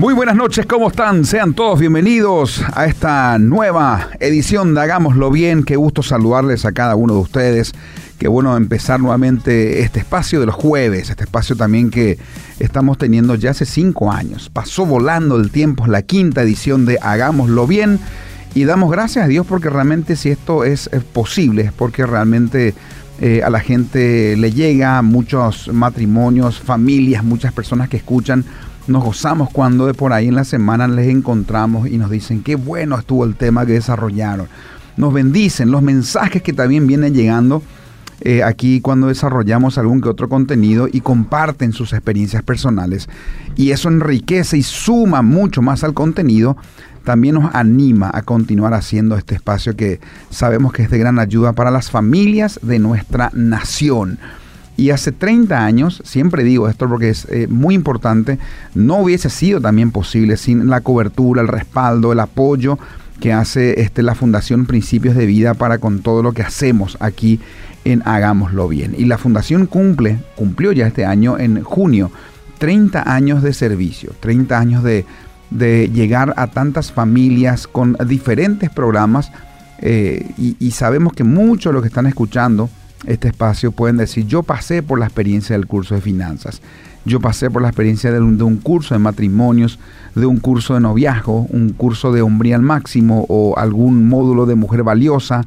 Muy buenas noches, ¿cómo están? Sean todos bienvenidos a esta nueva edición de Hagámoslo Bien. Qué gusto saludarles a cada uno de ustedes. Qué bueno empezar nuevamente este espacio de los jueves, este espacio también que estamos teniendo ya hace 5 años. Pasó volando el tiempo, es la 5ª edición de Hagámoslo Bien y damos gracias a Dios porque realmente si esto es posible, es porque realmente a la gente le llega, muchos matrimonios, familias, muchas personas que escuchan. Nos gozamos cuando de por ahí en la semana les encontramos y nos dicen qué bueno estuvo el tema que desarrollaron. Nos bendicen los mensajes que también vienen llegando aquí cuando desarrollamos algún que otro contenido y comparten sus experiencias personales. Y eso enriquece y suma mucho más al contenido. También nos anima a continuar haciendo este espacio que sabemos que es de gran ayuda para las familias de nuestra nación. Y hace 30 años, siempre digo esto porque es muy importante, no hubiese sido también posible sin la cobertura, el respaldo, el apoyo que hace la Fundación Principios de Vida para con todo lo que hacemos aquí en Hagámoslo Bien. Y la Fundación cumplió ya este año, en junio, 30 años de servicio, 30 años de llegar a tantas familias con diferentes programas y sabemos que muchos de los que están escuchando este espacio pueden decir, yo pasé por la experiencia del curso de finanzas, yo pasé por la experiencia de un curso de matrimonios, de un curso de noviazgo, un curso de hombría al máximo o algún módulo de mujer valiosa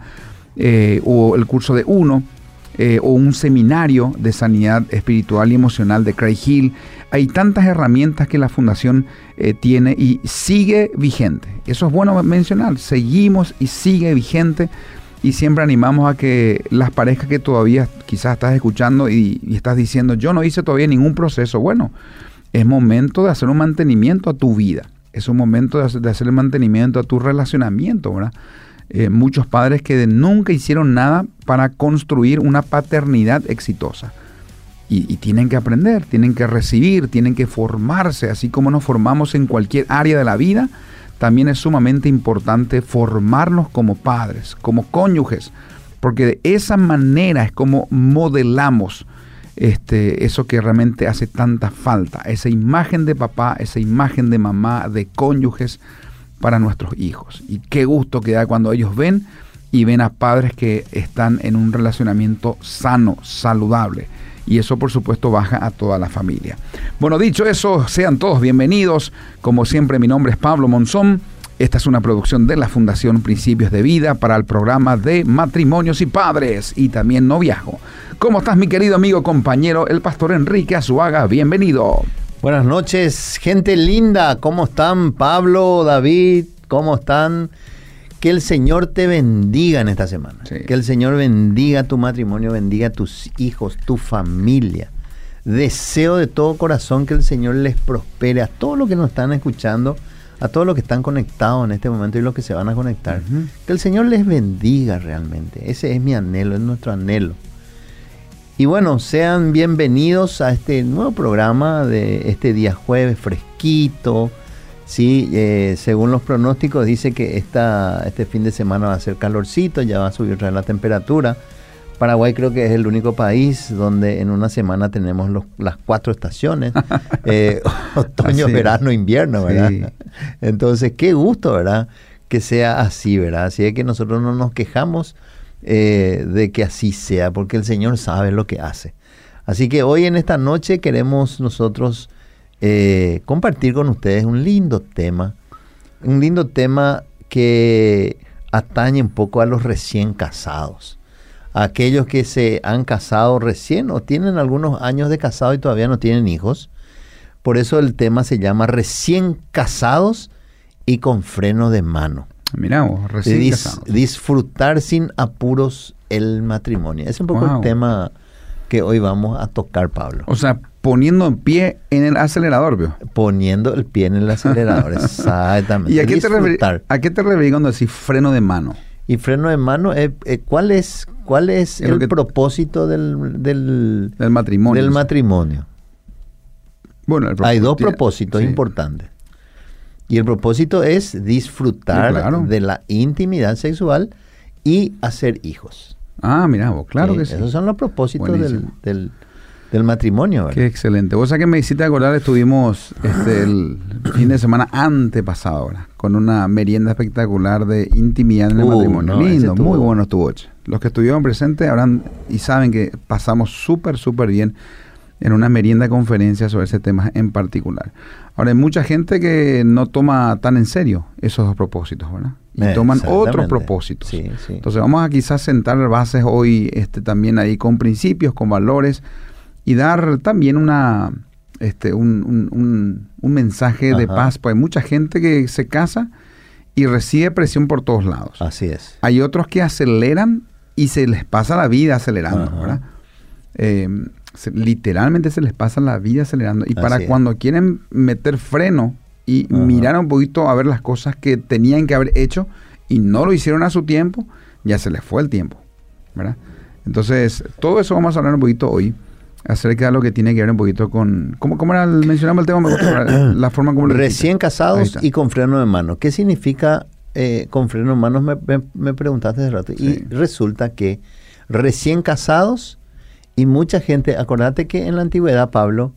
o el curso de uno o un seminario de sanidad espiritual y emocional de Craig Hill. Hay tantas herramientas que la Fundación tiene y sigue vigente. Eso es bueno mencionar, seguimos y sigue vigente. Y siempre animamos a que las parejas que todavía quizás estás escuchando y estás diciendo, yo no hice todavía ningún proceso. Bueno, es momento de hacer un mantenimiento a tu vida. Es un momento de hacer el mantenimiento a tu relacionamiento, ¿verdad? Muchos padres que nunca hicieron nada para construir una paternidad exitosa. Y tienen que aprender, tienen que recibir, tienen que formarse, así como nos formamos en cualquier área de la vida. También es sumamente importante formarnos como padres, como cónyuges, porque de esa manera es como modelamos eso que realmente hace tanta falta, esa imagen de papá, esa imagen de mamá, de cónyuges para nuestros hijos. Y qué gusto que da cuando ellos ven a padres que están en un relacionamiento sano, saludable. Y eso, por supuesto, baja a toda la familia. Bueno, dicho eso, sean todos bienvenidos. Como siempre, mi nombre es Pablo Monzón. Esta es una producción de la Fundación Principios de Vida para el programa de matrimonios y padres y también noviazgo. ¿Cómo estás, mi querido amigo, compañero, el pastor Enrique Azuaga? Bienvenido. Buenas noches, gente linda. ¿Cómo están, Pablo, David? ¿Cómo están? Que el Señor te bendiga en esta semana. Sí. Que el Señor bendiga tu matrimonio, bendiga a tus hijos, tu familia. Deseo de todo corazón que el Señor les prospere a todos los que nos están escuchando, a todos los que están conectados en este momento y los que se van a conectar. Uh-huh. Que el Señor les bendiga realmente. Ese es mi anhelo, es nuestro anhelo. Y bueno, sean bienvenidos a este nuevo programa de este día jueves fresquito. Sí, según los pronósticos dice que este fin de semana va a ser calorcito, ya va a subir otra vez la temperatura. Paraguay creo que es el único país donde en una semana tenemos las 4 estaciones, otoño, verano, invierno, ¿verdad? Sí. Entonces, qué gusto, ¿verdad? Que sea así, ¿verdad? Así es que nosotros no nos quejamos de que así sea, porque el Señor sabe lo que hace. Así que hoy en esta noche queremos nosotros compartir con ustedes un lindo tema que atañe un poco a los recién casados, a aquellos que se han casado recién o tienen algunos años de casado y todavía no tienen hijos. Por eso el tema se llama recién casados y con freno de mano. Mirá vos, recién casados. Disfrutar sin apuros el matrimonio. Es un poco el tema que hoy vamos a tocar, Pablo. O sea, poniendo el pie en el acelerador, ¿vio? Poniendo el pie en el acelerador, exactamente. ¿Y a qué te referís cuando decís freno de mano? Y freno de mano, ¿cuál es el propósito del matrimonio? Del matrimonio. Bueno, hay 2 propósitos importantes. Y el propósito es disfrutar de la intimidad sexual y hacer hijos. Ah, mira vos, claro que sí. Esos son los propósitos del del matrimonio, ¿verdad? Qué excelente. Vos sabés que me hiciste acordar, estuvimos el fin de semana antepasado ahora, con una merienda espectacular de intimidad en el matrimonio. Lindo, muy bueno estuvo. Los que estuvieron presentes habrán y saben que pasamos súper bien en una merienda conferencia sobre ese tema en particular. Ahora, hay mucha gente que no toma tan en serio esos dos propósitos, ¿verdad? Y toman otros propósitos. Sí. Entonces vamos a quizás sentar bases hoy también ahí con principios, con valores y dar también un mensaje de paz. Pues hay mucha gente que se casa y recibe presión por todos lados. Así es. Hay otros que aceleran y se les pasa la vida acelerando, ¿verdad? Literalmente se les pasa la vida acelerando. Y para cuando quieren meter freno y mirar un poquito a ver las cosas que tenían que haber hecho y no lo hicieron a su tiempo, ya se les fue el tiempo, ¿verdad? Entonces, todo eso vamos a hablar un poquito hoy, acerca de lo que tiene que ver un poquito con... ¿Cómo era? Mencionamos el tema, me gusta la forma como... Recién casados y con freno de mano. ¿Qué significa con freno de mano? Me preguntaste hace rato. Sí. Y resulta que recién casados y mucha gente... Acordate que en la antigüedad, Pablo,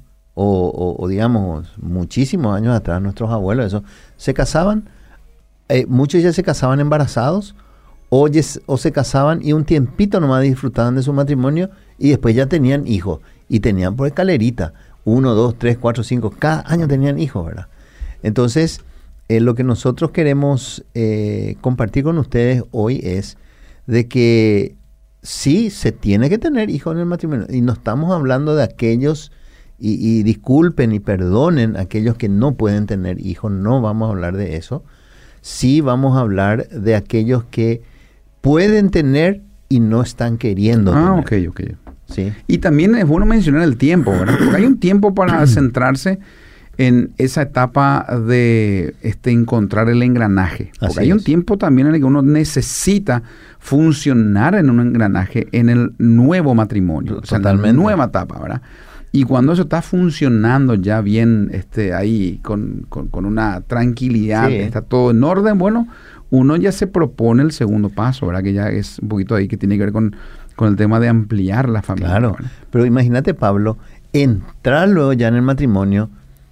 o digamos, muchísimos años atrás, nuestros abuelos, eso, se casaban, muchos ya se casaban embarazados, o se casaban y un tiempito nomás disfrutaban de su matrimonio y después ya tenían hijos. Y tenían por escalerita, 1, 2, 3, 4, 5, cada año tenían hijos, ¿verdad? Entonces, lo que nosotros queremos compartir con ustedes hoy es de que sí se tiene que tener hijos en el matrimonio. Y no estamos hablando de aquellos, y disculpen y perdonen aquellos que no pueden tener hijos, no vamos a hablar de eso. Sí vamos a hablar de aquellos que pueden tener y no están queriendo tener. Ok. Sí. Y también es bueno mencionar el tiempo, ¿verdad? Porque hay un tiempo para centrarse en esa etapa de encontrar el engranaje. Porque hay un tiempo también en el que uno necesita funcionar en un engranaje en el nuevo matrimonio. Totalmente. O sea, en la nueva etapa, ¿verdad? Y cuando eso está funcionando ya bien ahí con una tranquilidad, está todo en orden, bueno, uno ya se propone el segundo paso, ¿verdad? Que ya es un poquito ahí que tiene que ver con el tema de ampliar la familia. Claro, ¿verdad? Pero imagínate, Pablo, entrar luego ya en el matrimonio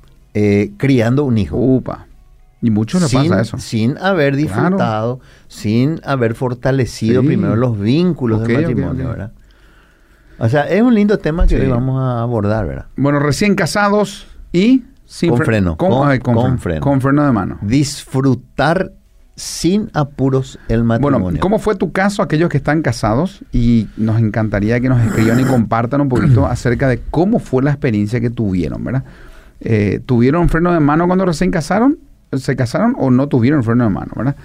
criando un hijo. Upa. Y mucho le pasa eso. Sin haber disfrutado, sin haber fortalecido primero los vínculos del matrimonio, ¿verdad? O sea, es un lindo tema que hoy vamos a abordar, ¿verdad? Bueno, recién casados y sin con freno. Con freno de mano. Disfrutar sin apuros el matrimonio. Bueno, ¿cómo fue tu caso, aquellos que están casados? Y nos encantaría que nos escriban y compartan un poquito acerca de cómo fue la experiencia que tuvieron, ¿verdad? ¿Tuvieron freno de mano cuando recién se casaron o no tuvieron freno de mano, ¿verdad?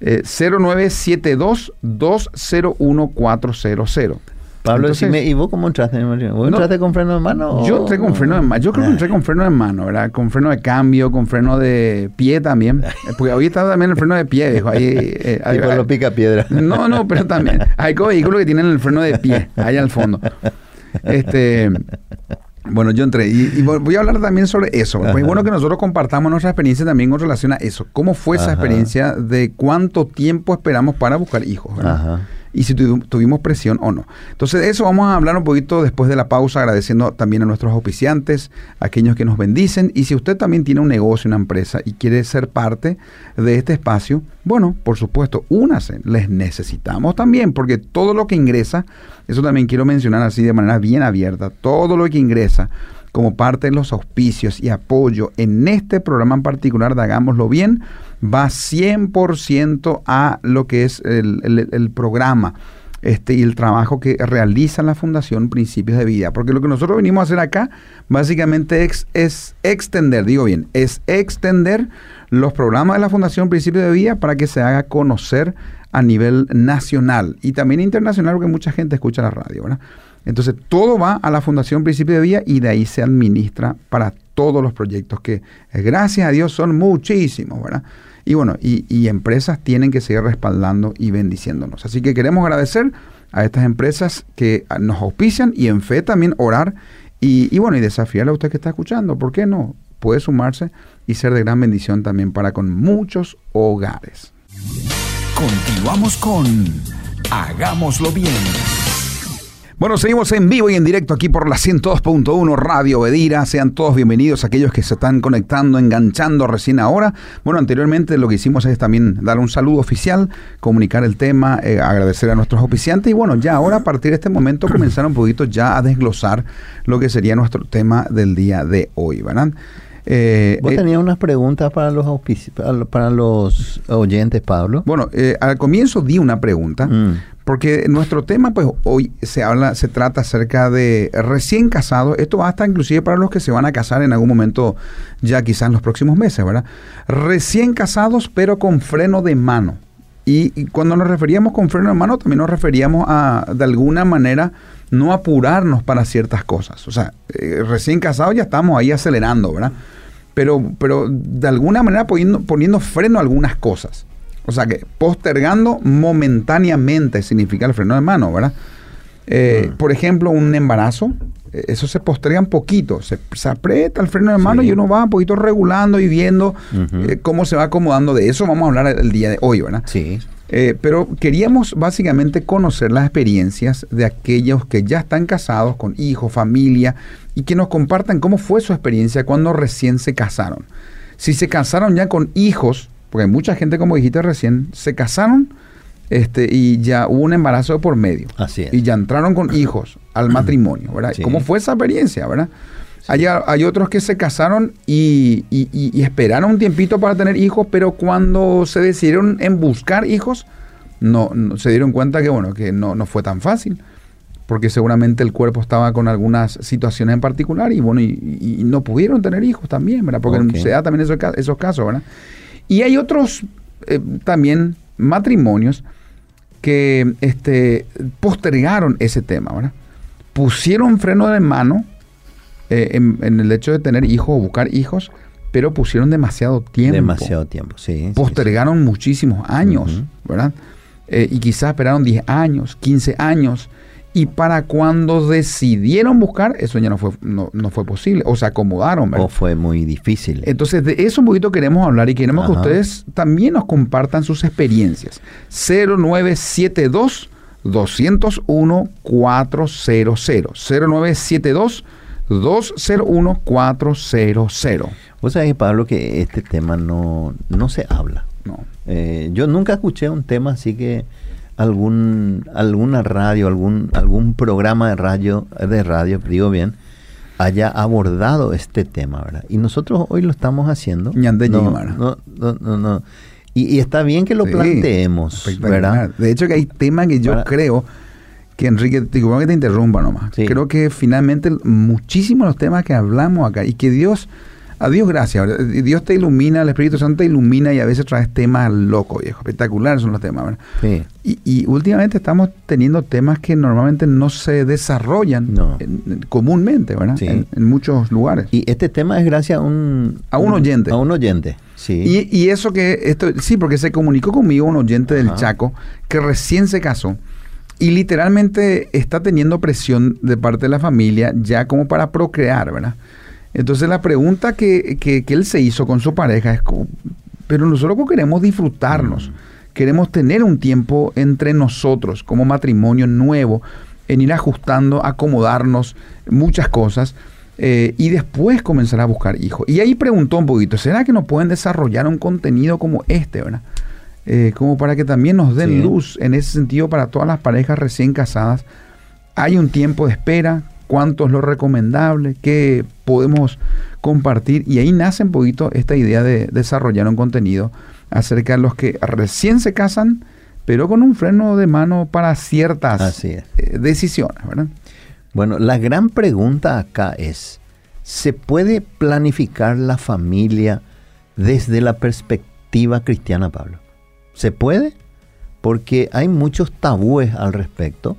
0972-201-400. Pablo, decime, ¿y vos cómo entraste en el matrimonio? ¿Vos entraste con freno de mano? Yo entré con freno de mano. Yo creo que entré con freno de mano, ¿verdad? Con freno de cambio, con freno de pie también. Porque hoy está también el freno de pie, viejo. Ahí por lo pica piedra. No, pero también. Hay vehículos que tienen el freno de pie, ahí al fondo. Bueno, yo entré y voy a hablar también sobre eso. Pues es bueno que nosotros compartamos nuestra experiencia también con relación a eso. ¿Cómo fue esa experiencia de cuánto tiempo esperamos para buscar hijos, ¿verdad? Y si tuvimos presión o no. Entonces, de eso vamos a hablar un poquito después de la pausa, agradeciendo también a nuestros auspiciantes, a aquellos que nos bendicen. Y si usted también tiene un negocio, una empresa y quiere ser parte de este espacio, bueno, por supuesto, únase. Les necesitamos también, porque todo lo que ingresa, eso también quiero mencionar así de manera bien abierta, todo lo que ingresa como parte de los auspicios y apoyo en este programa en particular de Hagámoslo Bien, va 100% a lo que es el programa y el trabajo que realiza la Fundación Principios de Vida. Porque lo que nosotros venimos a hacer acá, básicamente es extender los programas de la Fundación Principios de Vida para que se haga conocer a nivel nacional y también internacional, porque mucha gente escucha la radio, ¿verdad? Entonces, todo va a la Fundación Principio de Vida y de ahí se administra para todos los proyectos que, gracias a Dios, son muchísimos, ¿verdad? Y bueno, y empresas tienen que seguir respaldando y bendiciéndonos. Así que queremos agradecer a estas empresas que nos auspician y en fe también orar y bueno, y desafiarle a usted que está escuchando. ¿Por qué no? Puede sumarse y ser de gran bendición también para con muchos hogares. Continuamos con Hagámoslo Bien. Bueno, seguimos en vivo y en directo aquí por la 102.1 Radio Bedira. Sean todos bienvenidos aquellos que se están conectando, enganchando recién ahora. Bueno, anteriormente lo que hicimos es también dar un saludo oficial, comunicar el tema, agradecer a nuestros auspiciantes. Y bueno, ya ahora a partir de este momento comenzar un poquito ya a desglosar lo que sería nuestro tema del día de hoy, ¿verdad? Vos tenías unas preguntas para los oyentes, Pablo. Bueno, al comienzo di una pregunta, porque nuestro tema, pues hoy se trata acerca de recién casados. Esto va hasta inclusive para los que se van a casar en algún momento, ya quizás en los próximos meses, ¿verdad? Recién casados, pero con freno de mano. Y cuando nos referíamos con freno de mano, también nos referíamos a, de alguna manera, no apurarnos para ciertas cosas. O sea, recién casados ya estamos ahí acelerando, ¿verdad? Pero de alguna manera poniendo freno a algunas cosas. O sea, que postergando momentáneamente significa el freno de mano, ¿verdad? Por ejemplo, un embarazo, eso se posterga un poquito. Se aprieta el freno de mano y uno va un poquito regulando y viendo cómo se va acomodando. De eso vamos a hablar el día de hoy, ¿verdad? Sí. Pero queríamos básicamente conocer las experiencias de aquellos que ya están casados, con hijos, familia, y que nos compartan cómo fue su experiencia cuando recién se casaron. Si se casaron ya con hijos, porque mucha gente, como dijiste recién, se casaron y ya hubo un embarazo por medio. Así es. Y ya entraron con hijos al matrimonio, ¿verdad? Sí. ¿Cómo fue esa experiencia, verdad? Sí. Hay otros que se casaron y esperaron un tiempito para tener hijos, pero cuando se decidieron en buscar hijos, no se dieron cuenta que, bueno, que no fue tan fácil, porque seguramente el cuerpo estaba con algunas situaciones en particular y, bueno, y no pudieron tener hijos también, ¿verdad? Porque se da también esos casos, ¿verdad? Y hay otros también matrimonios que postergaron ese tema, ¿verdad? Pusieron freno de mano en el hecho de tener hijos o buscar hijos, pero pusieron demasiado tiempo. Demasiado tiempo, sí. Postergaron muchísimos años, ¿verdad? Y quizás esperaron 10 años, 15 años, y para cuando decidieron buscar, eso ya no fue posible, o se acomodaron, ¿verdad? O fue muy difícil. Entonces, de eso un poquito queremos hablar y queremos que ustedes también nos compartan sus experiencias. 0972 201 400 0972 201 400. Vos sabés, Pablo, que este tema no se habla. No. Yo nunca escuché un tema así que alguna radio, algún programa de radio, digo bien, haya abordado este tema, ¿verdad? Y nosotros hoy lo estamos haciendo. No. Y está bien que lo planteemos, ¿verdad? De hecho, que hay temas que yo creo que, Enrique, digo que te interrumpa nomás. Sí. Creo que finalmente muchísimos los temas que hablamos acá y que a Dios gracias, ¿verdad? Dios te ilumina, el Espíritu Santo te ilumina y a veces traes temas locos, viejo. Espectaculares son los temas, ¿verdad? Sí. Y últimamente estamos teniendo temas que normalmente no se desarrollan comúnmente, ¿verdad? Sí. En muchos lugares. Y este tema es gracias a un oyente. A un oyente, sí. Y eso sí, porque se comunicó conmigo un oyente del Chaco que recién se casó. Y literalmente está teniendo presión de parte de la familia ya como para procrear, ¿verdad? Entonces la pregunta que él se hizo con su pareja es, pero nosotros queremos disfrutarnos, queremos tener un tiempo entre nosotros como matrimonio nuevo, en ir ajustando, acomodarnos, muchas cosas, y después comenzar a buscar hijos. Y ahí preguntó un poquito, ¿será que nos pueden desarrollar un contenido como este, verdad? Como para que también nos den luz en ese sentido para todas las parejas recién casadas. Hay un tiempo de espera, cuánto es lo recomendable, qué podemos compartir, y ahí nace un poquito esta idea de desarrollar un contenido acerca de los que recién se casan, pero con un freno de mano para ciertas decisiones, ¿verdad? Bueno, la gran pregunta acá es, ¿se puede planificar la familia desde la perspectiva cristiana, Pablo? ¿Se puede? Porque hay muchos tabúes al respecto.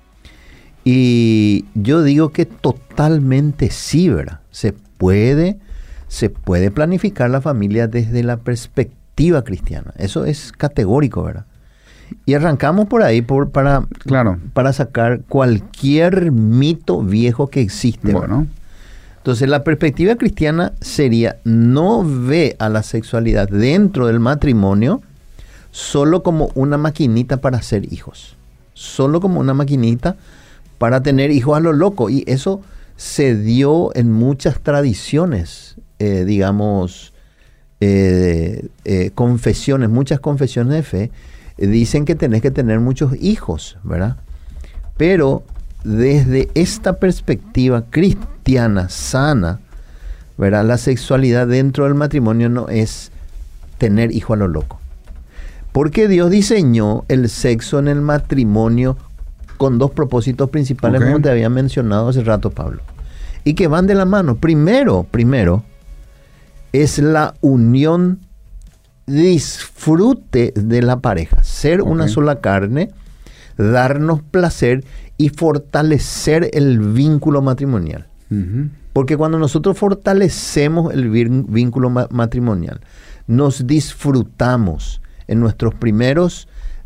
Y yo digo que totalmente sí, ¿verdad? Se puede planificar la familia desde la perspectiva cristiana. Eso es categórico, ¿verdad? Y arrancamos por ahí para sacar cualquier mito viejo que existe. Bueno. Entonces la perspectiva cristiana sería, no ve a la sexualidad dentro del matrimonio solo como una maquinita para hacer hijos. Solo como una maquinita para tener hijos a lo loco. Y eso se dio en muchas tradiciones, confesiones, muchas confesiones de fe, dicen que tenés que tener muchos hijos, ¿verdad? Pero desde esta perspectiva cristiana, sana, ¿verdad? La sexualidad dentro del matrimonio no es tener hijo a lo loco. Porque Dios diseñó el sexo en el matrimonio con dos propósitos principales, como te había mencionado hace rato, Pablo. Y que van de la mano. Primero, es la unión, disfrute de la pareja. Ser una sola carne, darnos placer y fortalecer el vínculo matrimonial. Porque cuando nosotros fortalecemos el vínculo matrimonial, nos disfrutamos en nuestros primeros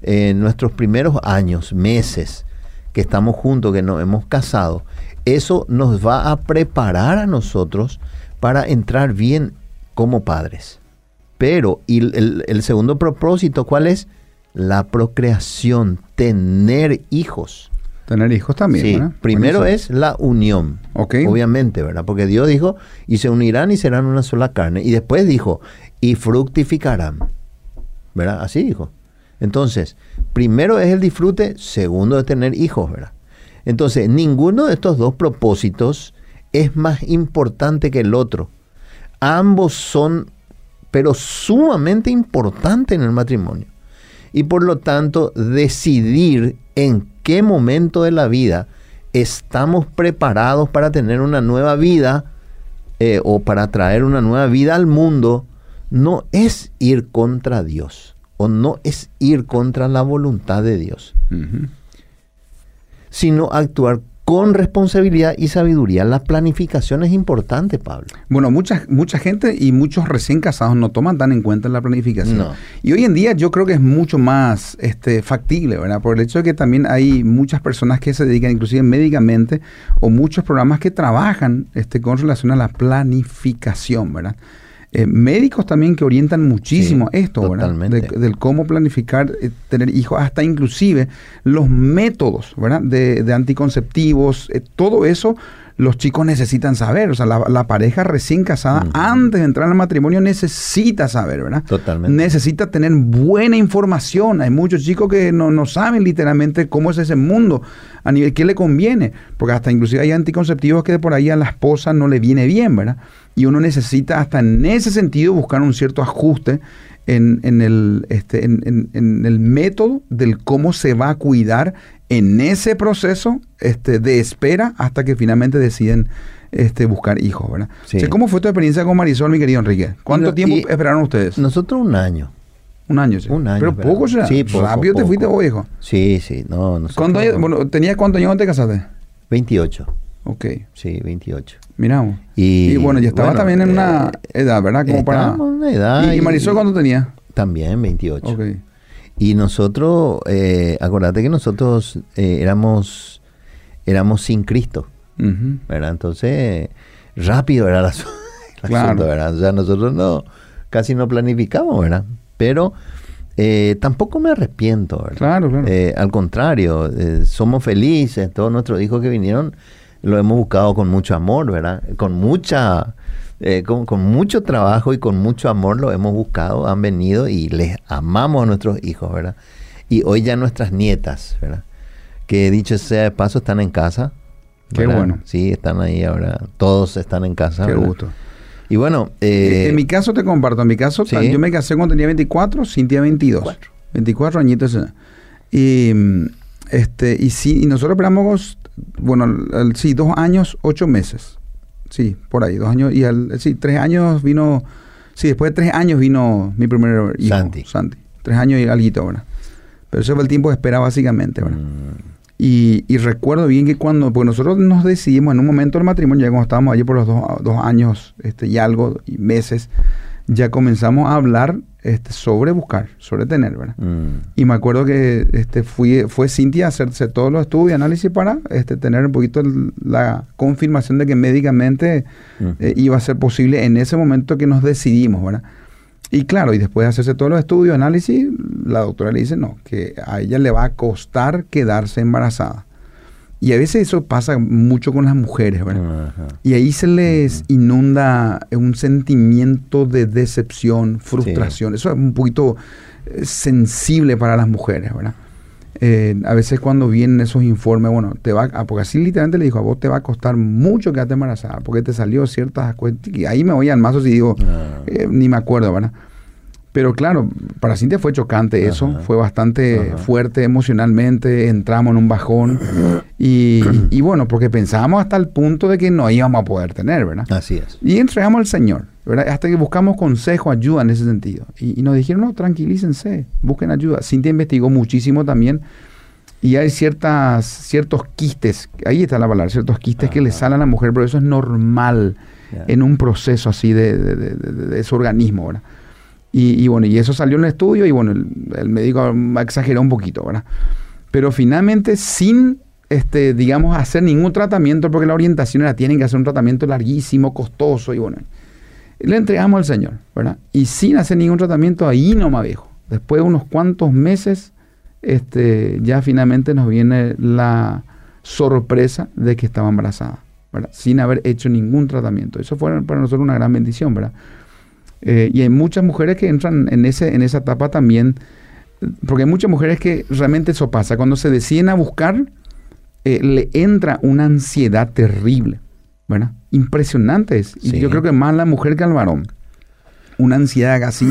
años, meses que estamos juntos, que nos hemos casado. Eso nos va a preparar a nosotros para entrar bien como padres. Pero el segundo propósito, ¿cuál es? La procreación, tener hijos. Tener hijos también, sí, ¿verdad? Primero es la unión, obviamente, ¿verdad? Porque Dios dijo, y se unirán y serán una sola carne. Y después dijo, y fructificarán, ¿verdad? Así dijo. Entonces, primero es el disfrute, segundo es tener hijos, ¿verdad? Entonces, ninguno de estos dos propósitos es más importante que el otro. Ambos son, pero sumamente importantes en el matrimonio. Y por lo tanto, decidir en qué momento de la vida estamos preparados para tener una nueva vida o para traer una nueva vida al mundo, no es ir contra Dios o no es ir contra la voluntad de Dios, sino actuar con responsabilidad y sabiduría. La planificación es importante, Pablo. Bueno, mucha gente y muchos recién casados no toman tan en cuenta la planificación. No. Y hoy en día yo creo que es mucho más factible, ¿verdad? Por el hecho de que también hay muchas personas que se dedican, inclusive médicamente, o muchos programas que trabajan con relación a la planificación, ¿verdad? Médicos también que orientan muchísimo esto, totalmente. ¿verdad? Del cómo planificar, tener hijos, hasta inclusive los métodos, ¿verdad? De anticonceptivos, todo eso los chicos necesitan saber. O sea, la pareja recién casada, antes de entrar al matrimonio, necesita saber, ¿verdad? Totalmente. Necesita tener buena información. Hay muchos chicos que no saben literalmente cómo es ese mundo, a nivel qué le conviene, porque hasta inclusive hay anticonceptivos que por ahí a la esposa no le viene bien, ¿verdad? Y uno necesita hasta en ese sentido buscar un cierto ajuste en el método del cómo se va a cuidar en ese proceso de espera hasta que finalmente deciden buscar hijos, ¿verdad? Sí. O sea, ¿cómo fue tu experiencia con Marisol, mi querido Enrique? ¿Cuánto tiempo esperaron ustedes? Nosotros 1 año. 1 año, sí. 1 año. Pero poco, ya. Sí, poco, rápido te fuiste vos, hijo. Sí. No, nosotros... ¿Tenías cuántos años antes te casaste? 28. Ok. Sí, 28. Miramos. Y bueno, ya estaba también en una edad, ¿verdad? Como para... en una edad. ¿Y Marisol cuánto tenía? También 28. Ok. Y nosotros, acordate que nosotros éramos sin Cristo, ¿verdad? Entonces, rápido era el asunto, ¿verdad? O sea, nosotros casi no planificamos, ¿verdad? Pero tampoco me arrepiento, ¿verdad? Claro. Al contrario, somos felices. Todos nuestros hijos que vinieron lo hemos buscado con mucho amor, ¿verdad? Con mucho trabajo y con mucho amor lo hemos buscado, han venido y les amamos a nuestros hijos, ¿verdad? Y hoy ya nuestras nietas, ¿verdad? Que dicho sea de paso, están en casa. ¿verdad? Qué bueno. Sí, están ahí ahora, todos están en casa. Qué ¿verdad? gusto. Y bueno... en mi caso te comparto, ¿sí? Yo me casé cuando tenía 24, Cintia 22. 24 añitos. Y sí, y nosotros esperamos, 2 años, 8 meses. Sí, por ahí, 2 años. Y 3 años vino... Sí, después de 3 años vino mi primer hijo, Santi. 3 años y alguito, ¿verdad? Pero ese fue el tiempo de espera básicamente, ¿verdad? Y recuerdo bien que porque nosotros nos decidimos en un momento del matrimonio, ya cuando estábamos allí por los 2 años y algo, y meses, ya comenzamos a hablar sobre buscar, sobre tener, ¿verdad? Y me acuerdo que fue Cintia a hacerse todos los estudios y análisis para tener un poquito la confirmación de que médicamente iba a ser posible en ese momento que nos decidimos, ¿verdad? Y claro, y después de hacerse todos los estudios, análisis, la doctora le dice no, que a ella le va a costar quedarse embarazada. Y a veces eso pasa mucho con las mujeres, ¿verdad? Ajá. Y ahí se les inunda un sentimiento de decepción, frustración. Eso es un poquito sensible para las mujeres, ¿verdad? A veces cuando vienen esos informes, bueno, porque así literalmente le dijo, a vos te va a costar mucho quedarte embarazada, porque te salió ciertas cuestiones, y ahí me voy al mazo si digo, ni me acuerdo, ¿verdad? Pero claro, para Cintia fue chocante eso, fue bastante fuerte emocionalmente, entramos en un bajón y bueno, porque pensábamos hasta el punto de que no íbamos a poder tener, ¿verdad? Así es. Y entregamos al Señor, ¿verdad? Hasta que buscamos consejo, ayuda en ese sentido. Y nos dijeron, no, tranquilícense, busquen ayuda. Cintia investigó muchísimo también y hay ciertos quistes, ahí está la palabra, ciertos quistes que le salen a la mujer, pero eso es normal en un proceso así de su organismo, ¿verdad? Y bueno, y eso salió en el estudio y bueno, el médico exageró un poquito, ¿verdad? Pero finalmente sin, digamos, hacer ningún tratamiento, porque la orientación era, tienen que hacer un tratamiento larguísimo, costoso, y bueno, le entregamos al Señor, ¿verdad? Y sin hacer ningún tratamiento, ahí nomás viejo. Después de unos cuantos meses, ya finalmente nos viene la sorpresa de que estaba embarazada, ¿verdad? Sin haber hecho ningún tratamiento. Eso fue para nosotros una gran bendición, ¿verdad? Y hay muchas mujeres que entran en esa etapa también, porque hay muchas mujeres que realmente eso pasa. Cuando se deciden a buscar, le entra una ansiedad terrible, ¿verdad? Impresionante es. Y yo creo que más la mujer que al varón. Una ansiedad así,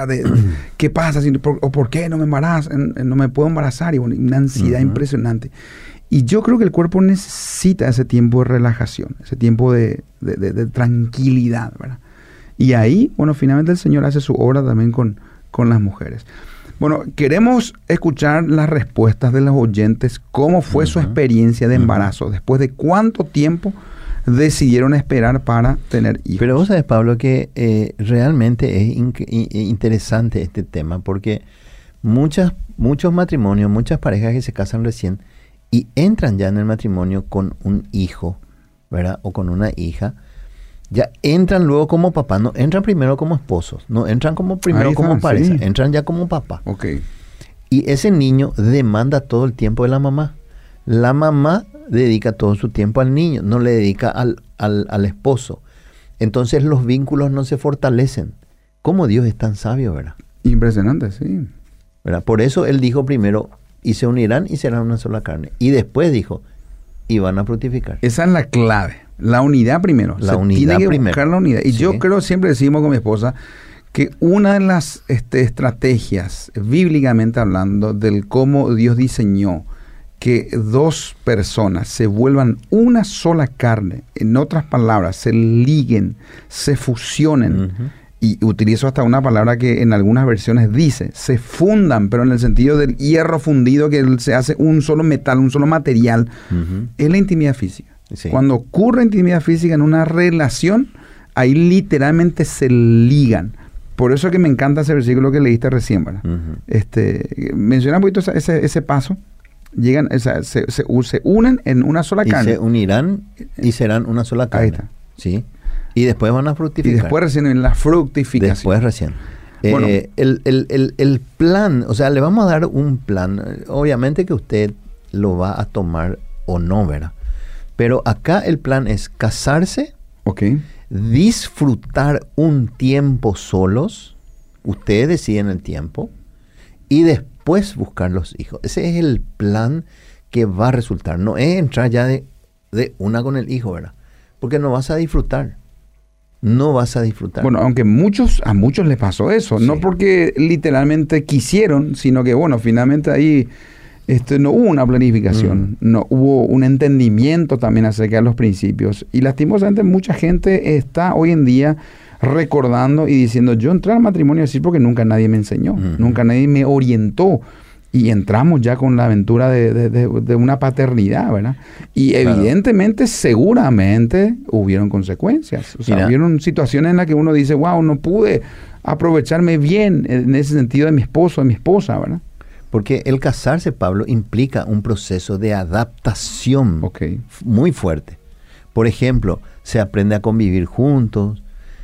¿qué pasa? ¿O por qué no me embarazo? No me puedo embarazar. Y bueno, una ansiedad impresionante. Y yo creo que el cuerpo necesita ese tiempo de relajación, ese tiempo de tranquilidad, ¿verdad? Y ahí, bueno, finalmente el Señor hace su obra también con las mujeres. Bueno, queremos escuchar las respuestas de los oyentes. ¿Cómo fue su experiencia de embarazo? ¿Después de cuánto tiempo decidieron esperar para tener hijos? Pero vos sabés, Pablo, que realmente es interesante este tema, porque muchos matrimonios, muchas parejas que se casan recién y entran ya en el matrimonio con un hijo, ¿verdad? O con una hija, ya entran luego como papá, no entran primero como esposos, no entran primero como pareja, entran ya como papá. Okay. Y ese niño demanda todo el tiempo de la mamá. La mamá dedica todo su tiempo al niño, no le dedica al esposo. Entonces los vínculos no se fortalecen. ¿Cómo Dios es tan sabio, verdad? Impresionante, sí. ¿Verdad? Por eso Él dijo primero, y se unirán y serán una sola carne. Y después dijo, y van a fructificar. Esa es la clave. La unidad primero. La unidad tiene que primero. buscar la unidad. Y yo creo, siempre decimos con mi esposa, que una de las estrategias, bíblicamente hablando, del cómo Dios diseñó que dos personas se vuelvan una sola carne, en otras palabras, se liguen, se fusionen, y utilizo hasta una palabra que en algunas versiones dice, se fundan, pero en el sentido del hierro fundido, que se hace un solo metal, un solo material, es la intimidad física. Sí. Cuando ocurre intimidad física en una relación, ahí literalmente se ligan. Por eso que me encanta ese versículo que leíste recién, ¿verdad? Menciona un poquito ese paso. Llegan, se unen en una sola carne. Y se unirán y serán una sola carne. Ahí está. ¿Sí? Y después van a fructificar. Y después recién en la fructificación. Después recién. Bueno. El plan, o sea, le vamos a dar un plan. Obviamente que usted lo va a tomar o no, ¿verdad? Pero acá el plan es casarse, disfrutar un tiempo solos, ustedes deciden el tiempo, y después buscar los hijos. Ese es el plan que va a resultar. No es entrar ya de una con el hijo, ¿verdad? Porque no vas a disfrutar. No vas a disfrutar. Bueno, aunque a muchos les pasó eso. Sí. No porque literalmente quisieron, sino que, bueno, finalmente ahí no hubo una planificación. No hubo un entendimiento también acerca de los principios. Y lastimosamente mucha gente está hoy en día recordando y diciendo, yo entré al matrimonio así porque nunca nadie me enseñó, nunca nadie me orientó. Y entramos ya con la aventura de una paternidad, ¿verdad? Y evidentemente, seguramente, hubieron consecuencias. O sea, hubieron situaciones en las que uno dice, wow, no pude aprovecharme bien en ese sentido de mi esposo, de mi esposa, ¿verdad? Porque el casarse, Pablo, implica un proceso de adaptación muy fuerte. Por ejemplo, se aprende a convivir juntos,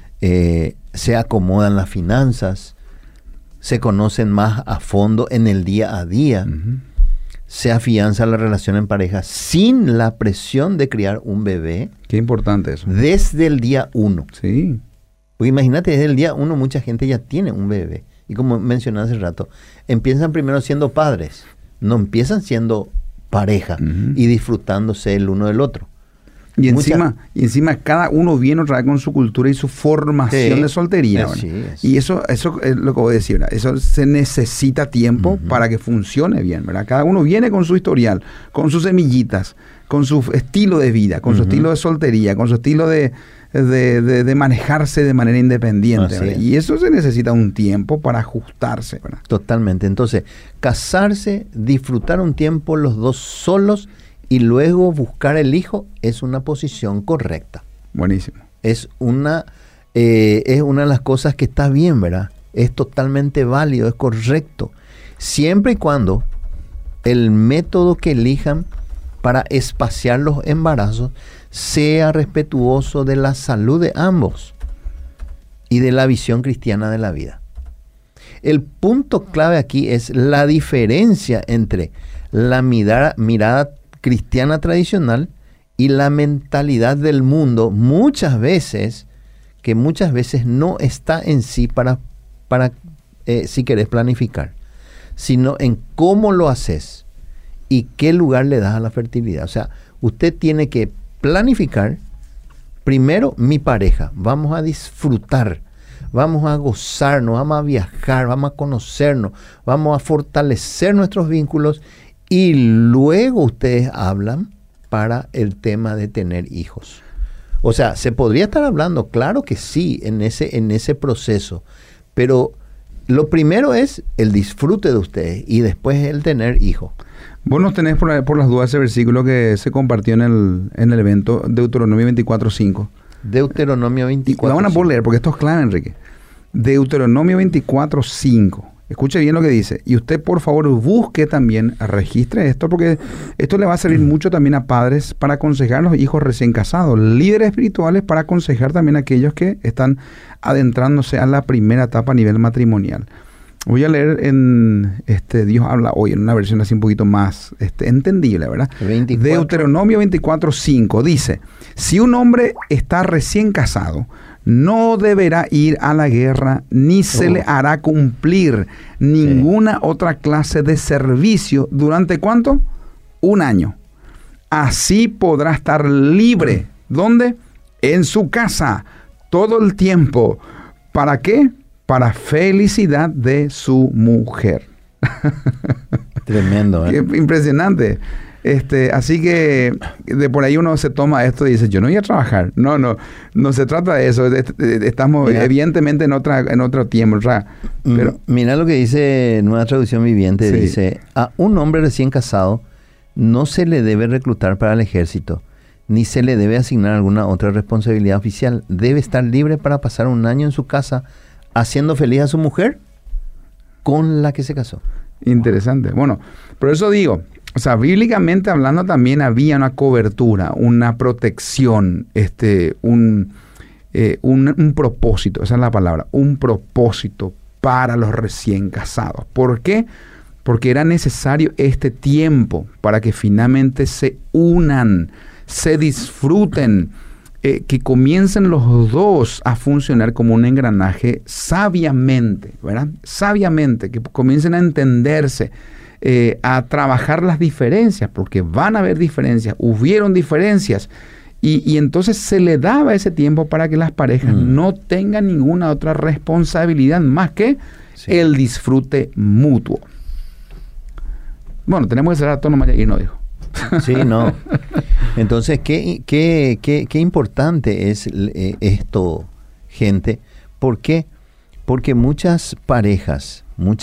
se acomodan las finanzas, se conocen más a fondo en el día a día, se afianza la relación en pareja sin la presión de criar un bebé. Qué importante eso. Desde el día 1. Sí. Porque imagínate, desde el día 1 mucha gente ya tiene un bebé. Y como mencioné hace rato, empiezan primero siendo padres. No empiezan siendo pareja y disfrutándose el uno del otro. Y encima cada uno viene otra vez con su cultura y su formación de soltería. Y eso es lo que voy a decir, ¿verdad? Eso se necesita tiempo para que funcione bien, ¿verdad? Cada uno viene con su historial, con sus semillitas, con su estilo de vida, con su estilo de soltería, con su estilo de manejarse de manera independiente. Y eso se necesita un tiempo para ajustarse, ¿verdad? Totalmente. Entonces, casarse, disfrutar un tiempo los dos solos y luego buscar el hijo es una posición correcta. Buenísimo. Es una de las cosas que está bien, ¿verdad? Es totalmente válido, es correcto. Siempre y cuando el método que elijan para espaciar los embarazos sea respetuoso de la salud de ambos y de la visión cristiana de la vida. El punto clave aquí es la diferencia entre la mirada cristiana tradicional y la mentalidad del mundo, muchas veces no está en sí para si querés planificar, sino en cómo lo haces y qué lugar le das a la fertilidad. O sea, usted tiene que planificar, primero, mi pareja, vamos a disfrutar, vamos a gozarnos, vamos a viajar, vamos a conocernos, vamos a fortalecer nuestros vínculos y luego ustedes hablan para el tema de tener hijos. O sea, se podría estar hablando, claro que sí, en ese proceso, pero lo primero es el disfrute de ustedes y después el tener hijos. Vos nos tenés por las dudas ese versículo que se compartió en el evento, Deuteronomio 24:5. Deuteronomio 24:5. Lo van a poder leer porque esto es clave, Enrique. Deuteronomio 24:5. Escuche bien lo que dice. Y usted, por favor, busque también, registre esto, porque esto le va a servir mucho también a padres para aconsejar a los hijos recién casados, líderes espirituales para aconsejar también a aquellos que están adentrándose a la primera etapa a nivel matrimonial. Voy a leer en Dios habla hoy, en una versión así un poquito más entendible, ¿verdad? 24. Deuteronomio 24:5 dice: si un hombre está recién casado, no deberá ir a la guerra, ni se le hará cumplir ninguna otra clase de servicio. ¿Durante cuánto? 1 año. Así podrá estar libre. ¿Dónde? En su casa, todo el tiempo. ¿Para qué? Para felicidad de su mujer. Tremendo, ¿eh? Qué impresionante. Así que de por ahí uno se toma esto y dice, yo no voy a trabajar. No se trata de eso. Estamos evidentemente en otro tiempo. Pero, mira lo que dice Nueva Traducción Viviente. Sí. Dice, a un hombre recién casado no se le debe reclutar para el ejército, ni se le debe asignar alguna otra responsabilidad oficial. Debe estar libre para pasar 1 año en su casa haciendo feliz a su mujer con la que se casó. Interesante. Bueno, por eso digo, o sea, bíblicamente hablando también había una cobertura, una protección, un propósito, esa es la palabra, un propósito para los recién casados. ¿Por qué? Porque era necesario este tiempo para que finalmente se unan, se disfruten, que comiencen los dos a funcionar como un engranaje sabiamente, ¿verdad? Sabiamente, que comiencen a entenderse, a trabajar las diferencias, porque van a haber diferencias, hubieron diferencias, y entonces se le daba ese tiempo para que las parejas no tengan ninguna otra responsabilidad más que el disfrute mutuo. Bueno, tenemos que cerrar tono y no dijo. Sí, no. Entonces, qué importante es esto, gente. ¿Por qué? Porque muchas parejas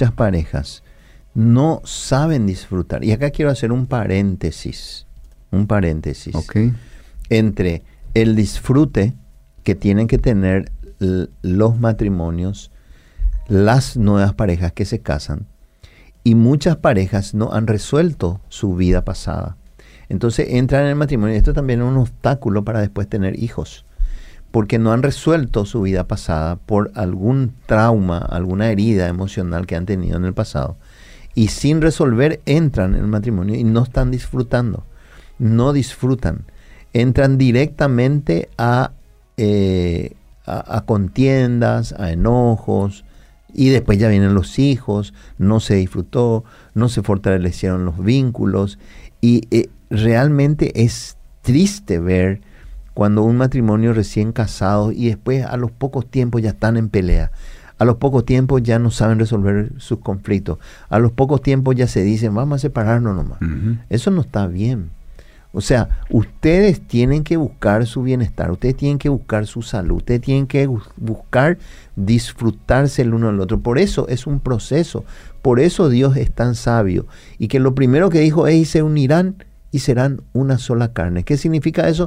no saben disfrutar. Y acá quiero hacer un paréntesis. Okay. Entre el disfrute que tienen que tener los matrimonios, las nuevas parejas que se casan, y muchas parejas no han resuelto su vida pasada. Entonces entran en el matrimonio, y esto también es un obstáculo para después tener hijos, porque no han resuelto su vida pasada por algún trauma, alguna herida emocional que han tenido en el pasado. y sin resolver entran en el matrimonio y no están disfrutando, no disfrutan, entran directamente a contiendas, a enojos, y después ya vienen los hijos, no se disfrutó, no se fortalecieron los vínculos, y realmente es triste ver cuando un matrimonio recién casado y después a los pocos tiempos ya están en pelea, a los pocos tiempos ya no saben resolver sus conflictos, a los pocos tiempos ya se dicen vamos a separarnos nomás. Eso no está bien. O sea, ustedes tienen que buscar su bienestar, ustedes tienen que buscar su salud, ustedes tienen que buscar disfrutarse el uno del otro. Por eso es un proceso, por eso Dios es tan sabio. Y que lo primero que dijo es: y se unirán y serán una sola carne. ¿Qué significa eso?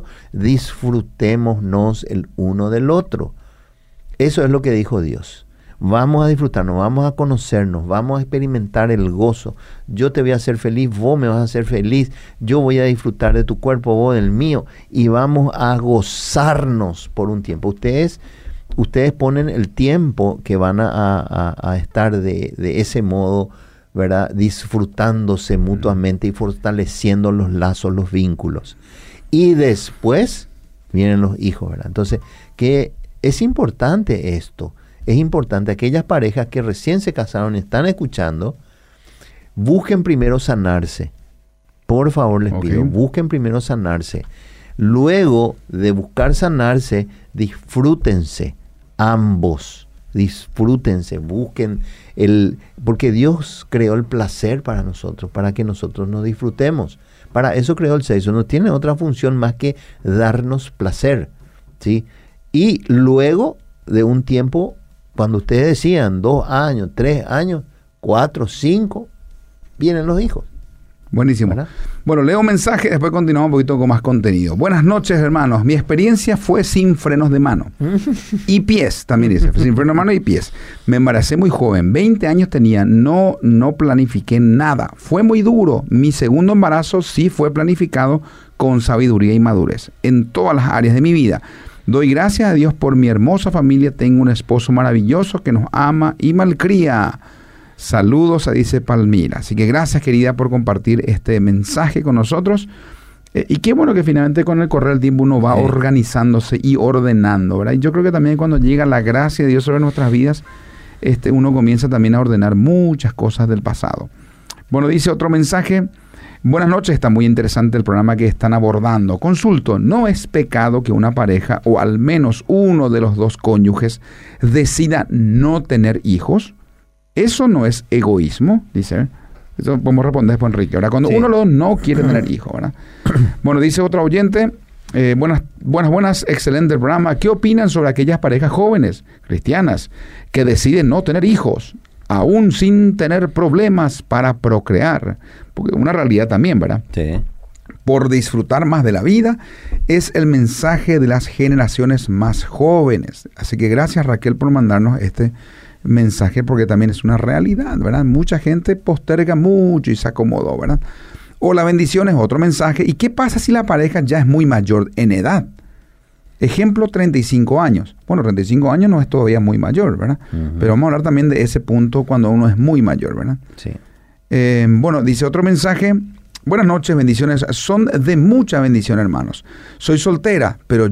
Disfrutémonos el uno del otro. Eso es lo que dijo Dios. Vamos a disfrutarnos, vamos a conocernos, vamos a experimentar el gozo. Yo te voy a hacer feliz, vos me vas a hacer feliz, yo voy a disfrutar de tu cuerpo, vos del mío, y vamos a gozarnos por un tiempo. Ustedes ponen el tiempo que van a estar de ese modo, ¿verdad? Disfrutándose mutuamente y fortaleciendo los lazos, los vínculos. Y después vienen los hijos, ¿verdad? Entonces, que es importante esto. Es importante, aquellas parejas que recién se casaron y están escuchando, busquen primero sanarse. Por favor, les pido, busquen primero sanarse. Luego de buscar sanarse, disfrútense, ambos. Disfrútense, busquen porque Dios creó el placer para nosotros, para que nosotros nos disfrutemos. Para eso creó el sexo. No tiene otra función más que darnos placer, ¿sí? Y luego de un tiempo, cuando ustedes decían 2 años, 3 años, 4, 5, vienen los hijos. Buenísimo. ¿Verdad? Bueno, leo mensaje, después continuamos un poquito con más contenido. Buenas noches, hermanos. Mi experiencia fue sin frenos de mano. Y pies, también dice. Sin frenos de mano y pies. Me embaracé muy joven. 20 años tenía. No planifiqué nada. Fue muy duro. Mi segundo embarazo sí fue planificado con sabiduría y madurez en todas las áreas de mi vida. Doy gracias a Dios por mi hermosa familia. Tengo un esposo maravilloso que nos ama y malcría. Saludos, dice Palmira. Así que gracias, querida, por compartir este mensaje con nosotros. Y qué bueno que finalmente con el correr del tiempo uno va organizándose y ordenando, ¿verdad? Y yo creo que también cuando llega la gracia de Dios sobre nuestras vidas, uno comienza también a ordenar muchas cosas del pasado. Bueno, dice otro mensaje. Buenas noches, está muy interesante el programa que están abordando. Consulto, ¿no es pecado que una pareja o al menos uno de los dos cónyuges decida no tener hijos? ¿Eso no es egoísmo? Dice. Eso podemos responder después, Enrique. Ahora, cuando uno de los dos no quiere tener hijos, ¿verdad? Bueno, dice otro oyente, buenas, excelente el programa. ¿Qué opinan sobre aquellas parejas jóvenes, cristianas, que deciden no tener hijos, aún sin tener problemas para procrear? Porque una realidad también, ¿verdad? Sí. Por disfrutar más de la vida, es el mensaje de las generaciones más jóvenes. Así que gracias, Raquel, por mandarnos este mensaje, porque también es una realidad, ¿verdad? Mucha gente posterga mucho y se acomodó, ¿verdad? Hola, bendiciones, otro mensaje. ¿Y qué pasa si la pareja ya es muy mayor en edad? Ejemplo, 35 años. Bueno, 35 años no es todavía muy mayor, ¿verdad? Pero vamos a hablar también de ese punto cuando uno es muy mayor, ¿verdad? Sí. Bueno, dice otro mensaje. Buenas noches, bendiciones. Son de mucha bendición, hermanos. Soy soltera, pero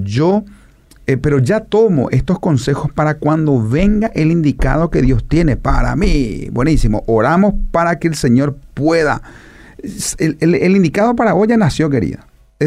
ya tomo estos consejos para cuando venga el indicado que Dios tiene para mí. Buenísimo. Oramos para que el Señor pueda. El indicado para hoy ya nació, querida.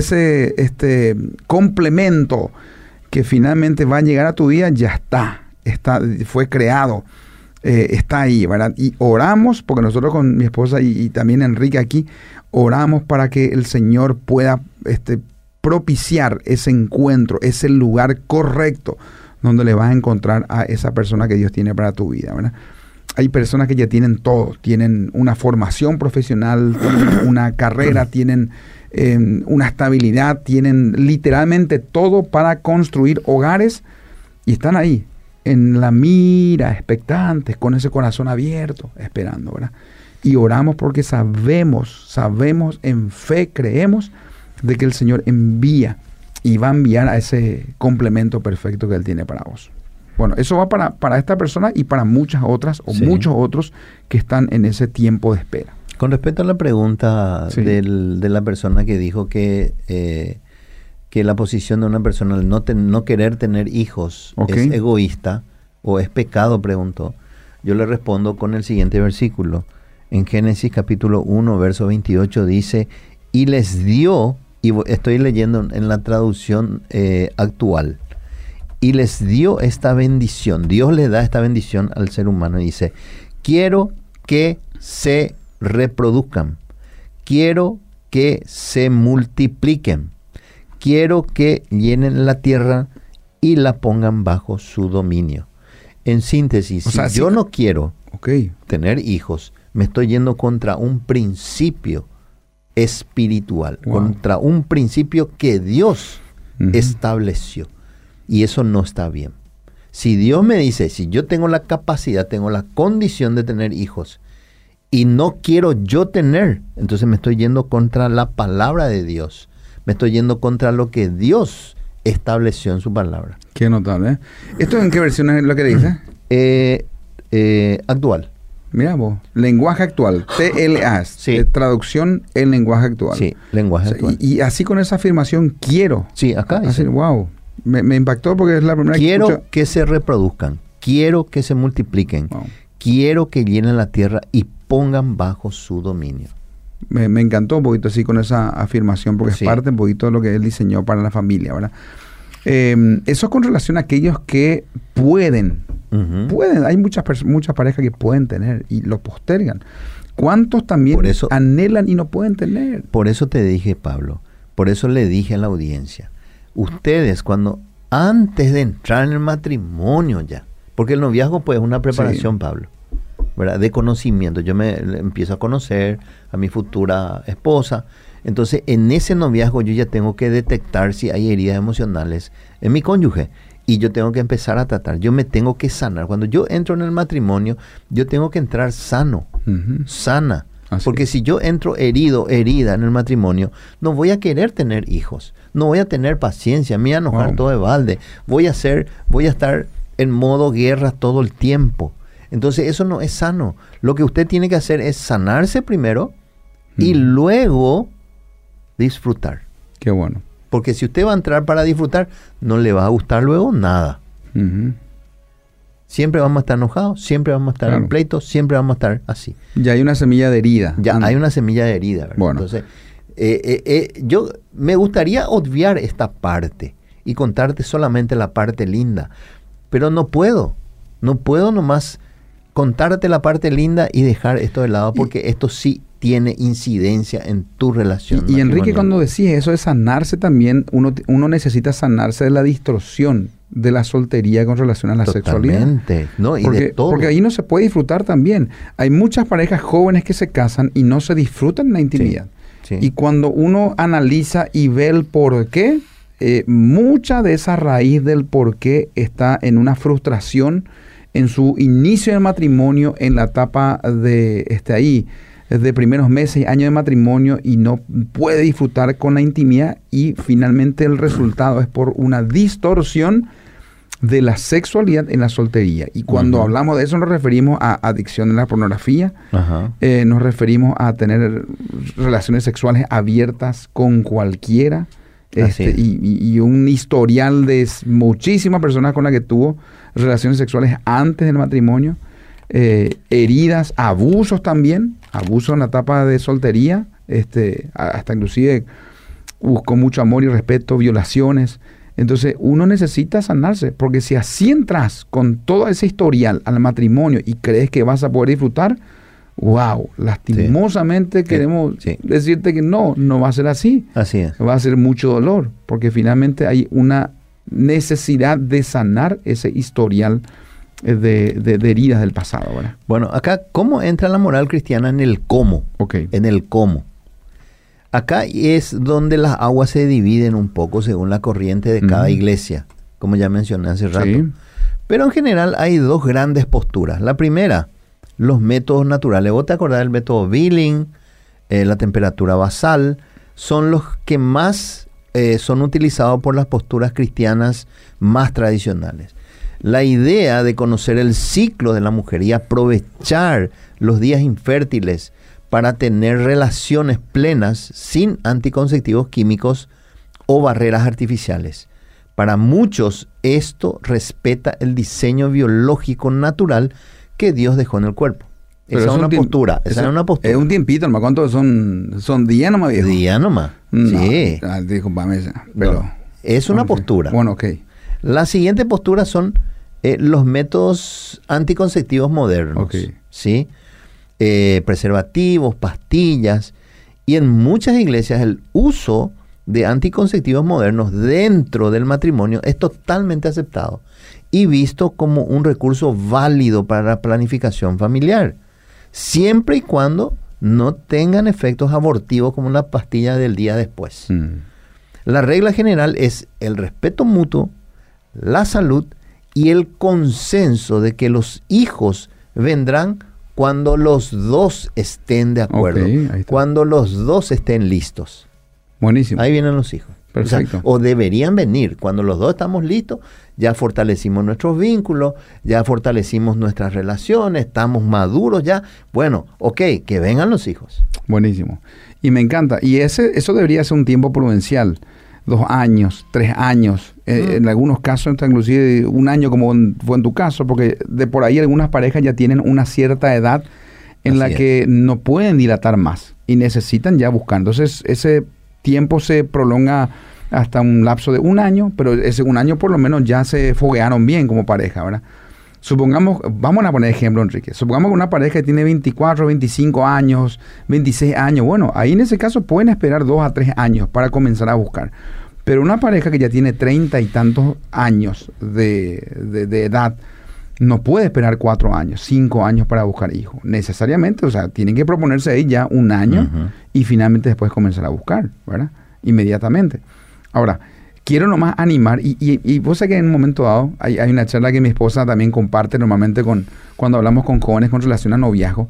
Ese complemento que finalmente va a llegar a tu vida ya fue creado. Está ahí, ¿verdad? Y oramos, porque nosotros con mi esposa y también Enrique aquí, oramos para que el Señor pueda propiciar ese encuentro, ese lugar correcto donde le vas a encontrar a esa persona que Dios tiene para tu vida, ¿verdad? Hay personas que ya tienen todo, tienen una formación profesional, tienen una carrera, tienen una estabilidad, tienen literalmente todo para construir hogares y están ahí, en la mira, expectantes, con ese corazón abierto, esperando, ¿verdad? Y oramos porque sabemos en fe, creemos de que el Señor envía y va a enviar a ese complemento perfecto que Él tiene para vos. Bueno, eso va para esta persona y para muchas otras o muchos otros que están en ese tiempo de espera. Con respecto a la pregunta de la persona que dijo que la posición de una persona al no querer tener hijos es egoísta o es pecado, preguntó. Yo le respondo con el siguiente versículo. En Génesis capítulo 1, verso 28 dice, y les dio, y estoy leyendo en la traducción actual, y les dio esta bendición. Dios le da esta bendición al ser humano y dice, quiero que se reproduzcan, quiero que se multipliquen, quiero que llenen la tierra y la pongan bajo su dominio. En síntesis, si yo no quiero tener hijos, me estoy yendo contra un principio espiritual, contra un principio que Dios estableció. Y eso no está bien. Si Dios me dice, si yo tengo la capacidad, tengo la condición de tener hijos, y no quiero yo tener, entonces me estoy yendo contra la palabra de Dios. Me estoy yendo contra lo que Dios estableció en su palabra. Qué notable, ¿eh? ¿Esto en qué versión es lo que dice? Actual. Mira vos, lenguaje actual, TLA, traducción en lenguaje actual. Sí, lenguaje actual. Y así con esa afirmación, quiero. Sí, acá dice. Wow, me impactó porque es la primera quiero que escucho. Que se reproduzcan, quiero que se multipliquen, quiero que llenen la tierra y pongan bajo su dominio. Me encantó un poquito así con esa afirmación porque es parte un poquito de lo que él diseñó para la familia, ¿verdad? Eso es con relación a aquellos que pueden. Hay muchas parejas que pueden tener y lo postergan. ¿Cuántos también anhelan y no pueden tener? Por eso te dije, Pablo, por eso le dije a la audiencia, ustedes antes de entrar en el matrimonio ya, porque el noviazgo pues es una preparación, Pablo, ¿verdad? De conocimiento. Yo me empiezo a conocer a mi futura esposa. Entonces, en ese noviazgo yo ya tengo que detectar si hay heridas emocionales en mi cónyuge. Y yo tengo que empezar a tratar. Yo me tengo que sanar. Cuando yo entro en el matrimonio, yo tengo que entrar sano, sana. Porque si yo entro herida en el matrimonio, no voy a querer tener hijos. No voy a tener paciencia. Me voy a enojar todo de balde. Voy a estar en modo guerra todo el tiempo. Entonces eso no es sano. Lo que usted tiene que hacer es sanarse primero y luego disfrutar. Qué bueno. Porque si usted va a entrar para disfrutar, no le va a gustar luego nada. Siempre vamos a estar enojados, siempre vamos a estar en pleito, siempre vamos a estar así. Ya hay una semilla de herida. Ya hay una semilla de herida, ¿verdad? Bueno. Entonces, yo me gustaría obviar esta parte y contarte solamente la parte linda. Pero no puedo nomás contarte la parte linda y dejar esto de lado, porque esto sí tiene incidencia en tu relación. Y Enrique, cuando decís eso de sanarse también, uno necesita sanarse de la distorsión de la soltería con relación a la sexualidad. ¿No? Y de todo. Porque ahí no se puede disfrutar también. Hay muchas parejas jóvenes que se casan y no se disfrutan en la intimidad. Sí. Y cuando uno analiza y ve el por qué, mucha de esa raíz del por qué está en una frustración en su inicio del matrimonio, en la etapa de primeros meses y años de matrimonio, y no puede disfrutar con la intimidad, y finalmente el resultado es por una distorsión de la sexualidad en la soltería. Y cuando hablamos de eso nos referimos a adicción a la pornografía, nos referimos a tener relaciones sexuales abiertas con cualquiera, y un historial de muchísimas personas con las que tuvo relaciones sexuales antes del matrimonio, heridas, abusos también, abusos en la etapa de soltería, hasta inclusive con mucho amor y respeto, violaciones. Entonces uno necesita sanarse, porque si así entras con todo ese historial al matrimonio y crees que vas a poder disfrutar, wow, lastimosamente queremos decirte que no va a ser así. Así es. Va a ser mucho dolor, porque finalmente hay una necesidad de sanar ese historial de heridas del pasado, ¿verdad? Bueno, acá, ¿cómo entra la moral cristiana en el cómo? En el cómo. Acá es donde las aguas se dividen un poco según la corriente de cada iglesia, como ya mencioné hace rato. Sí. Pero en general hay dos grandes posturas. La primera, los métodos naturales. ¿Vos te acordás del método Billing, la temperatura basal? Son los que más son utilizados por las posturas cristianas más tradicionales. La idea de conocer el ciclo de la mujer y aprovechar los días infértiles para tener relaciones plenas sin anticonceptivos químicos o barreras artificiales. Para muchos, esto respeta el diseño biológico natural que Dios dejó en el cuerpo. Esa es una postura. Esa es una postura. Es un tiempito, hermano. ¿Cuántos son días nomás, viejo? Días nomás. No, sí. Discúlpame, pero... No, es una postura. Bueno, ok. La siguiente postura son los métodos anticonceptivos modernos. Okay. ¿Sí? Preservativos, pastillas. Y en muchas iglesias el uso de anticonceptivos modernos dentro del matrimonio es totalmente aceptado y visto como un recurso válido para la planificación familiar, siempre y cuando no tengan efectos abortivos como la pastilla del día después. La regla general es el respeto mutuo, la salud y el consenso de que los hijos vendrán cuando los dos estén de acuerdo, cuando los dos estén listos. Buenísimo. Ahí vienen los hijos. Perfecto. O deberían venir. Cuando los dos estamos listos, ya fortalecimos nuestros vínculos, ya fortalecimos nuestras relaciones, estamos maduros ya. Bueno, ok, que vengan los hijos. Buenísimo. Y me encanta. Y eso debería ser un tiempo prudencial. 2 años, 3 años. En algunos casos, inclusive 1 año, como fue en tu caso, porque de por ahí algunas parejas ya tienen una cierta edad en la que no pueden dilatar más y necesitan ya buscar. Entonces, ese tiempo se prolonga hasta un lapso de 1 año, pero ese 1 año por lo menos ya se foguearon bien como pareja, ¿verdad? Supongamos, vamos a poner ejemplo, Enrique. Supongamos que una pareja que tiene 24, 25 años, 26 años. Bueno, ahí en ese caso pueden esperar 2 a 3 años para comenzar a buscar. Pero una pareja que ya tiene 30 y tantos años de edad, no puede esperar 4 años, 5 años para buscar hijos. Necesariamente, o sea, tienen que proponerse ahí ya 1 año y finalmente después comenzar a buscar, ¿verdad? Inmediatamente. Ahora, quiero nomás animar, y vos sabés que en un momento dado, hay una charla que mi esposa también comparte normalmente cuando hablamos con jóvenes con relación a noviazgo,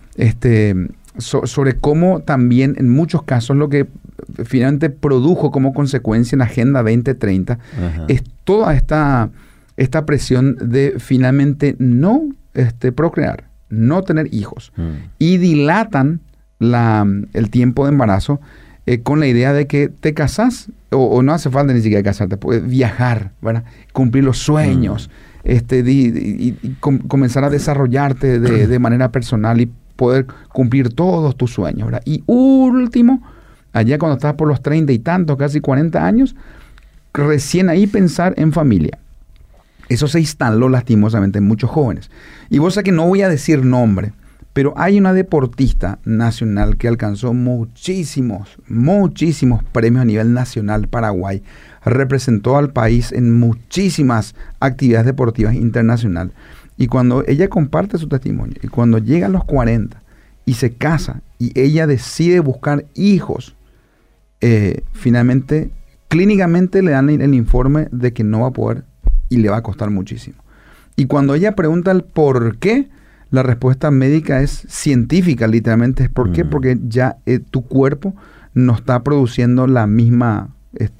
sobre cómo también en muchos casos lo que finalmente produjo como consecuencia en la Agenda 2030 es toda esta presión de finalmente no procrear, no tener hijos, y dilatan el tiempo de embarazo con la idea de que te casás, o no hace falta ni siquiera casarte, puedes viajar, ¿verdad? Cumplir los sueños, y comenzar a desarrollarte de manera personal y poder cumplir todos tus sueños, ¿verdad? Y último, allá cuando estás por los 30 y tantos, casi 40 años, recién ahí pensar en familia. Eso se instaló lastimosamente en muchos jóvenes. Y vos sabés que no voy a decir nombre, pero hay una deportista nacional que alcanzó muchísimos premios a nivel nacional, Paraguay. Representó al país en muchísimas actividades deportivas internacionales. Y cuando ella comparte su testimonio, y cuando llega a los 40 y se casa, y ella decide buscar hijos, finalmente, clínicamente le dan el informe de que no va a poder y le va a costar muchísimo. Y cuando ella pregunta el por qué, la respuesta médica es científica, literalmente es ¿por qué? Porque ya tu cuerpo no está produciendo la misma,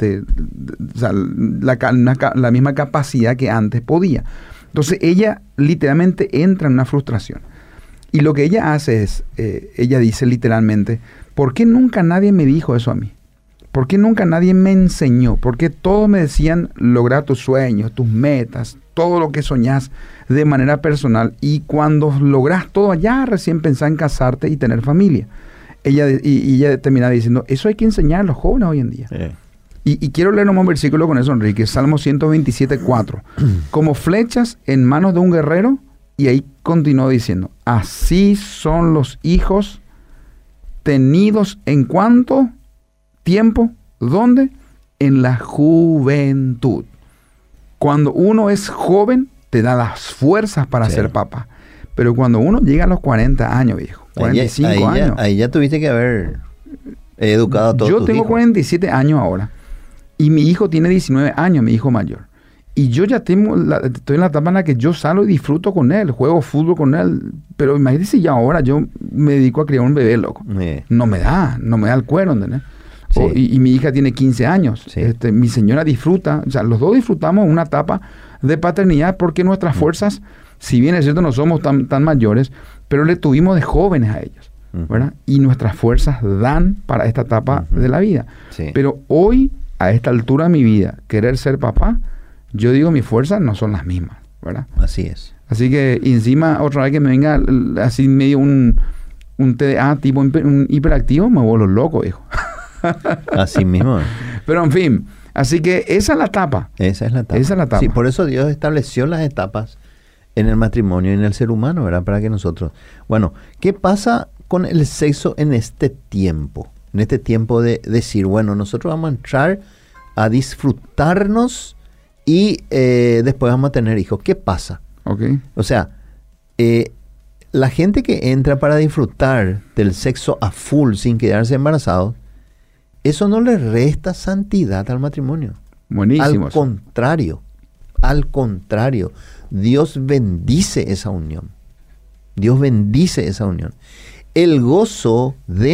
la misma capacidad que antes podía. Entonces ella literalmente entra en una frustración. Y lo que ella hace es, ella dice literalmente, ¿por qué nunca nadie me dijo eso a mí? ¿Por qué nunca nadie me enseñó? ¿Por qué todos me decían lograr tus sueños, tus metas, todo lo que soñás de manera personal? Y cuando lográs todo allá, recién pensás en casarte y tener familia. Ella termina diciendo, eso hay que enseñar a los jóvenes hoy en día. Y quiero leer un versículo con eso, Enrique. Salmo 127:4. Como flechas en manos de un guerrero. Y ahí continuó diciendo, así son los hijos tenidos en cuánto tiempo, ¿dónde? En la juventud. Cuando uno es joven, te da las fuerzas para ser papá. Pero cuando uno llega a los 40 años, viejo, 45 años. Ahí ya tuviste que haber educado a todos tus hijos. Yo tengo 47 años ahora. Y mi hijo tiene 19 años, mi hijo mayor. Y yo ya estoy en la etapa en la que yo salgo y disfruto con él, juego fútbol con él. Pero imagínate si ya ahora yo me dedico a criar un bebé, loco. No me da el cuero, ¿entendés? Y mi hija tiene 15 años. Mi señora disfruta, o sea, los dos disfrutamos una etapa de paternidad, porque nuestras fuerzas, si bien es cierto no somos tan mayores, pero le tuvimos de jóvenes a ellos, ¿verdad? Y nuestras fuerzas dan para esta etapa de la vida. Sí. Pero hoy, a esta altura de mi vida, querer ser papá, yo digo mis fuerzas no son las mismas, ¿verdad? Así es. Así que encima otra vez que me venga así medio un TDA tipo un hiperactivo, me vuelvo loco, hijo. Así mismo. Pero en fin, así que esa es la etapa. Esa es la etapa. Sí, por eso Dios estableció las etapas en el matrimonio y en el ser humano, ¿verdad? Para que nosotros... Bueno, ¿qué pasa con el sexo en este tiempo? En este tiempo de decir, bueno, nosotros vamos a entrar a disfrutarnos y después vamos a tener hijos. ¿Qué pasa? Okay. O sea, la gente que entra para disfrutar del sexo a full sin quedarse embarazado, eso no le resta santidad al matrimonio. Buenísimo. Al contrario, Dios bendice esa unión. Dios bendice esa unión. El gozo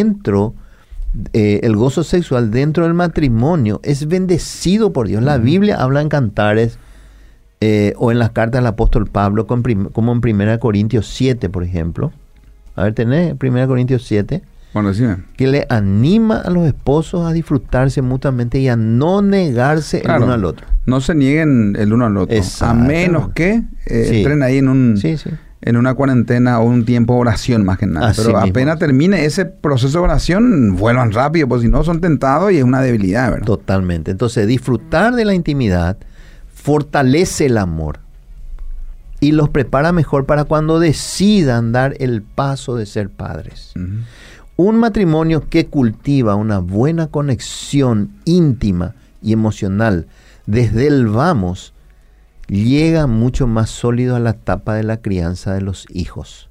sexual dentro del matrimonio es bendecido por Dios. La Biblia habla en Cantares o en las cartas del apóstol Pablo, como en 1 Corintios 7, por ejemplo. A ver, ¿tenés 1 Corintios 7? Bueno, sí. Que le anima a los esposos a disfrutarse mutuamente y a no negarse el uno al otro. No se nieguen el uno al otro. A menos que entren ahí en una cuarentena o un tiempo de oración más que nada. Así pero apenas termine ese proceso de oración, vuelvan rápido, porque si no son tentados y es una debilidad, ¿verdad? Totalmente. Entonces, disfrutar de la intimidad fortalece el amor y los prepara mejor para cuando decidan dar el paso de ser padres. Un matrimonio que cultiva una buena conexión íntima y emocional desde el vamos, llega mucho más sólido a la etapa de la crianza de los hijos.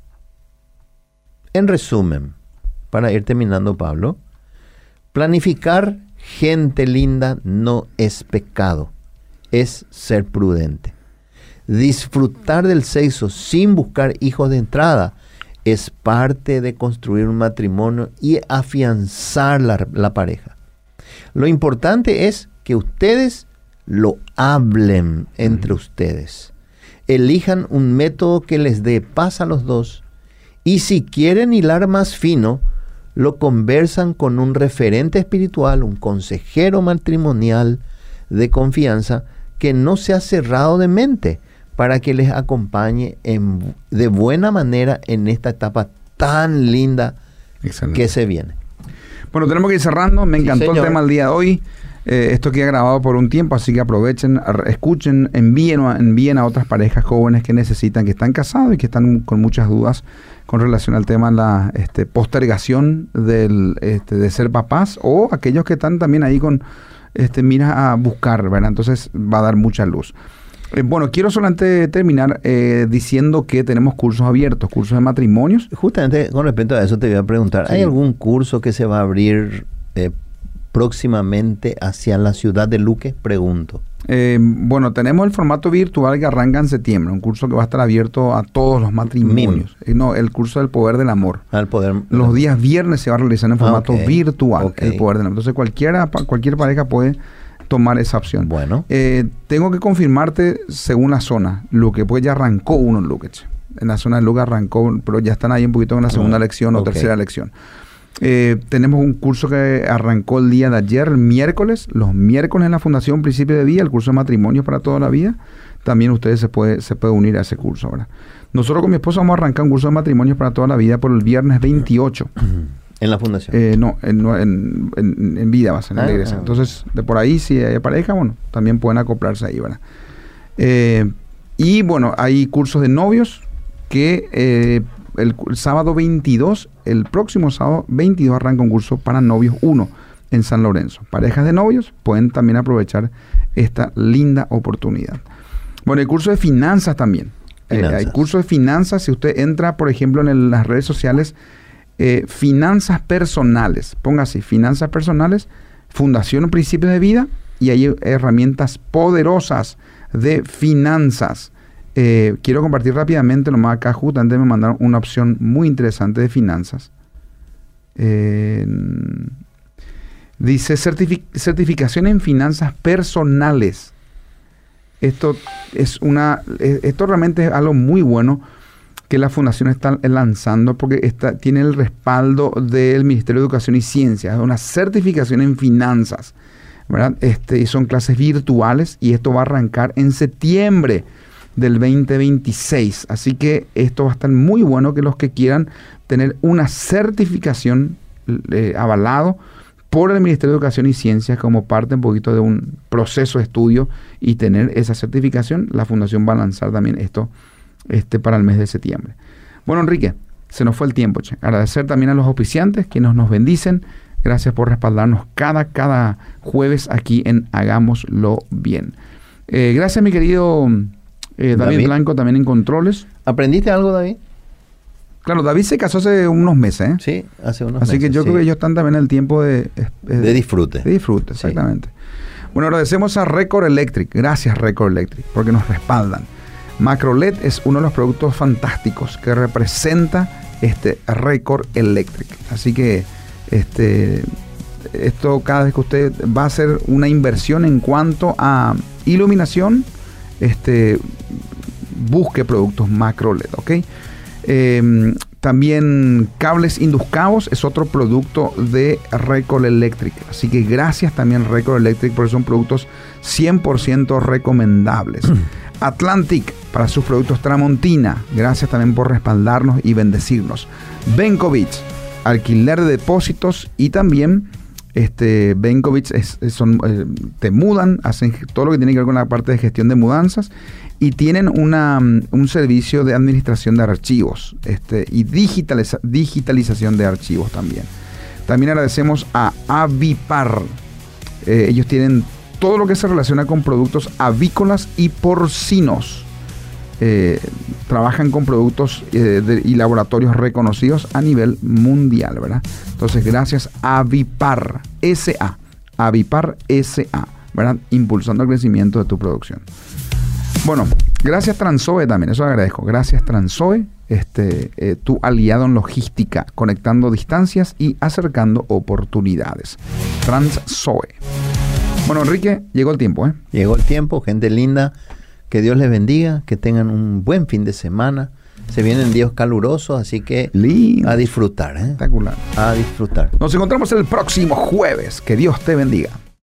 En resumen, para ir terminando, Pablo, planificar, gente linda, no es pecado, es ser prudente. Disfrutar del sexo sin buscar hijos de entrada es parte de construir un matrimonio y afianzar la pareja. Lo importante es que ustedes lo hablen entre ustedes. Elijan un método que les dé paz a los dos y si quieren hilar más fino, lo conversan con un referente espiritual, un consejero matrimonial de confianza que no sea cerrado de mente, para que les acompañe de buena manera en esta etapa tan linda que se viene. Bueno, tenemos que ir cerrando. Me encantó el tema del día de hoy. Esto queda grabado por un tiempo, así que aprovechen, escuchen, envíen a otras parejas jóvenes que necesitan, que están casados y que están con muchas dudas con relación al tema de la postergación de ser papás, o aquellos que están también ahí con miras a buscar, ¿verdad? Entonces va a dar mucha luz. Bueno, quiero solamente terminar diciendo que tenemos cursos abiertos, cursos de matrimonios. Justamente con respecto a eso te voy a preguntar, ¿hay algún curso que se va a abrir próximamente hacia la ciudad de Luque? Pregunto. Bueno, tenemos el formato virtual que arranca en septiembre, un curso que va a estar abierto a todos los matrimonios. No, el curso del poder del amor. Los días viernes se va a realizar en formato virtual, el poder del amor. Entonces cualquier pareja puede tomar esa opción. Bueno. Tengo que confirmarte según la zona. Luque, pues ya arrancó uno en Luque. En la zona de Luque arrancó, pero ya están ahí un poquito en la segunda lección o tercera lección. Tenemos un curso que arrancó el día de ayer, el miércoles. Los miércoles en la Fundación Principio de Vida, el curso de matrimonios para toda la vida. También ustedes se puede unir a ese curso, ¿verdad? Nosotros con mi esposa vamos a arrancar un curso de matrimonios para toda la vida por el viernes 28. ¿En la fundación? No, en vida va a ser en la iglesia. Entonces, de por ahí, si hay pareja, bueno, también pueden acoplarse ahí, ¿verdad? Y bueno, hay cursos de novios que el sábado 22, el próximo sábado 22 arranca un curso para novios 1 en San Lorenzo. Parejas de novios pueden también aprovechar esta linda oportunidad. Bueno, el curso de finanzas también. Hay cursos de finanzas. Si usted entra, por ejemplo, en las redes sociales, finanzas personales, ponga así, finanzas personales, Fundación Principios de Vida, y hay herramientas poderosas de finanzas. Quiero compartir rápidamente, nomás acá justamente me mandaron una opción muy interesante de finanzas. Dice certificación en finanzas personales. esto realmente es algo muy bueno que la Fundación está lanzando, porque tiene el respaldo del Ministerio de Educación y Ciencia, una certificación en finanzas, ¿verdad? Y son clases virtuales y esto va a arrancar en septiembre del 2026. Así que esto va a estar muy bueno, que los que quieran tener una certificación avalado por el Ministerio de Educación y Ciencias como parte un poquito de un proceso de estudio y tener esa certificación, la Fundación va a lanzar también esto para el mes de septiembre. Bueno, Enrique, se nos fue el tiempo, che. Agradecer también a los auspiciantes que nos bendicen. Gracias por respaldarnos cada jueves aquí en Hagámoslo Bien. Gracias, mi querido David Blanco, también en controles. ¿Aprendiste algo, David? Claro, David se casó hace unos meses, ¿eh? Sí, hace unos meses. Así que yo creo que ellos están también en el tiempo de disfrute. De disfrute, exactamente. Sí. Bueno, agradecemos a Record Electric. Gracias, Record Electric, porque nos respaldan. Macro-LED es uno de los productos fantásticos que representa Record Electric. Así que esto, cada vez que usted va a hacer una inversión en cuanto a iluminación, busque productos Macro-LED, ¿ok? También cables induscados es otro producto de Record Electric. Así que gracias también Record Electric, porque son productos 100% recomendables. Atlantic para sus productos Tramontina. Gracias también por respaldarnos y bendecirnos. Benkovich, alquiler de depósitos, y también Benkovich te mudan, hacen todo lo que tiene que ver con la parte de gestión de mudanzas, y tienen un servicio de administración de archivos y digitalización de archivos también. También agradecemos a Avipar. Ellos tienen todo lo que se relaciona con productos avícolas y porcinos. Trabajan con productos y laboratorios reconocidos a nivel mundial, ¿verdad? Entonces, gracias a Avipar S.A. Avipar S.A., ¿verdad? Impulsando el crecimiento de tu producción. Bueno, gracias Transoe también, eso agradezco. Gracias Transoe, tu aliado en logística, conectando distancias y acercando oportunidades. Transoe. Bueno, Enrique, llegó el tiempo, ¿eh? Llegó el tiempo, gente linda. Que Dios les bendiga, que tengan un buen fin de semana. Se vienen días calurosos, así que lindo. A disfrutar, ¿eh? Espectacular. A disfrutar. Nos encontramos el próximo jueves. Que Dios te bendiga.